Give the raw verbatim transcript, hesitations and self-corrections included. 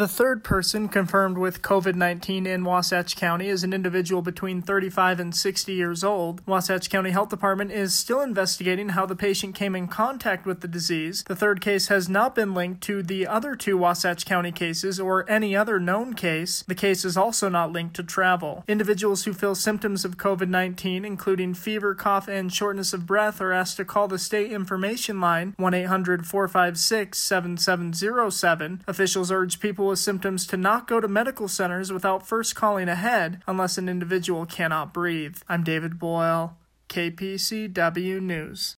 The third person confirmed with COVID nineteen in Wasatch County is an individual between thirty-five and sixty years old. Wasatch County Health Department is still investigating how the patient came in contact with the disease. The third case has not been linked to the other two Wasatch County cases or any other known case. The case is also not linked to travel. Individuals who feel symptoms of COVID nineteen, including fever, cough, and shortness of breath, are asked to call the state information line one eight hundred, four five six, seven seven zero seven. Officials urge people with symptoms to not go to medical centers without first calling ahead unless an individual cannot breathe. I'm David Boyle, K P C W News.